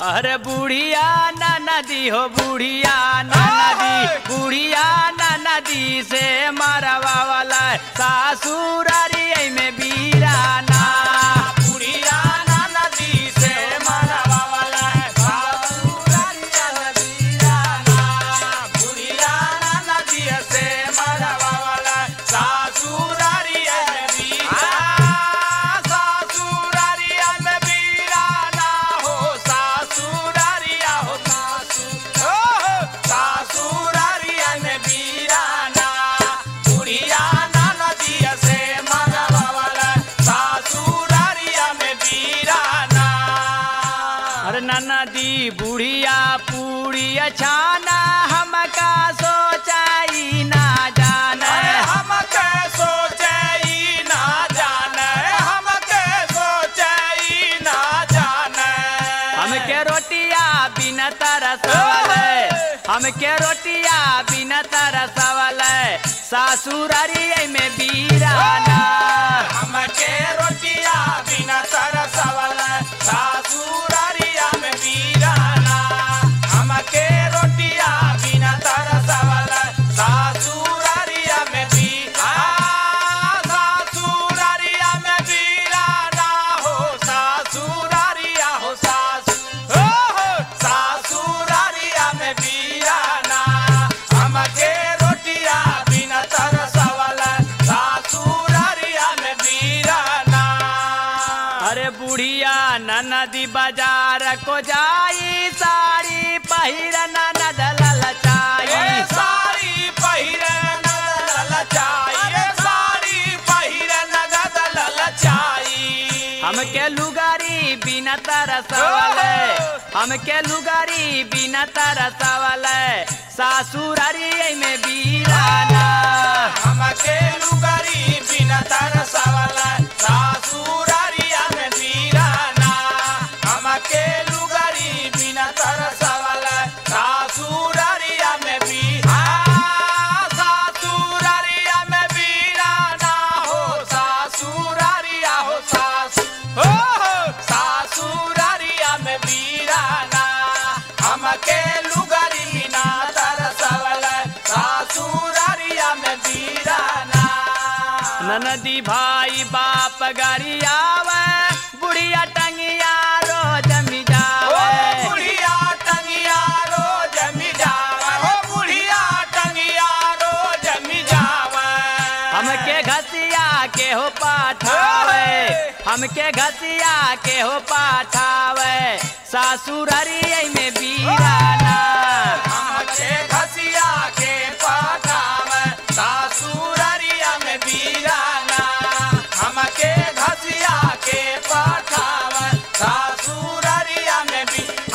अरे बुढ़िया ना नदी हो बुढ़िया ना नदी बुढ़िया ना नदी से मरवा वाला सासुरारी में बीराना बुढ़िया ना नदी से मरवा वाला सासुरारी में बीराना बुढ़िया ना नदी से मरवा वाला सासुरारी में बीराना सासुरारी में बीराना हो सासुरारिया हो सासुरारिया में बीराना बुढ़िया ना नदी से मरवा वाला सासुरारिया में बीराना। अरे नदी बुढ़िया पूड़िया छाना हमका सोचाई ना जाने हमके सोचई ना जाने हमके सोचई ना जाने हमके रोटिया बिना तरसवल हमके रोटिया बिना तरसवल सासुरारी में बीराना हमके रोटिया बिना तरसवल सासुरारिया में बीराना हमके रोटिया बिना तरसवल सासुरारिया में सासुरारिया में बीराना हो सासुरारिया हो सासुरारिया में बीराना हमके रोटिया बिना तरसवल सासुरारिया में बीराना। अरे बुढ़िया नदी बाजार को जाई साड़ी पहिरना नदल लचाई साड़ी पहिरन लचाई साड़ी पहिरन गदल लचाई हमके लुगारी बिना तरसवल हमके लुगारी बिना तरसवल सासुरारी में बीराना हमके लुगारी बिना तरसवल सासुरारिया में बीराना हमके लुगारी बिना तरसवल सासुरारिया में सासुरारिया में बीराना हो सासुरारिया हो सासुरारिया में बीराना हमके लुगारी बिना तरसवल सासुरारिया में बीराना। ननदी भाई बाप गरियावे बुढ़िया टंगिया रोज मिजावे बुढ़िया टंगिया रोज मिजावे हो बुढ़िया टंगिया रोज मिजावे हमके घसिया के हो पाठावे हमके घसिया के हो पाठावे सासुरारी में बीराना हमके घसिया के पाठावे सासुरारिया में बीराना हमके घसिया के पाठावे सासुरारिया में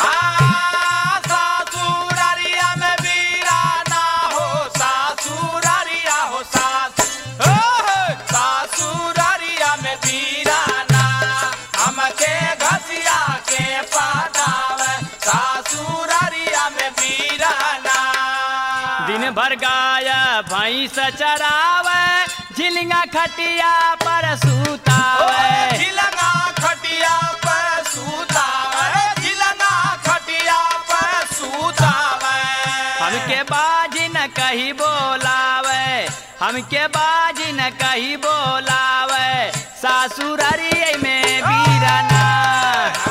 सासुरारिया में बीराना हो सासुरारिया हो सासुरारिया में बीराना हमके घसिया के पाठावे सासुरारिया में बीराना। दिन भर गाय भैंस चरावे झिलंगा खटिया पर सुतावे झिलंगा खटिया पर सुतावे झिलंगा खटिया पर सुतावे हमके बाजी न कही बोलावे हमके बाजी न कही बोलावे सासुरारी में बीराना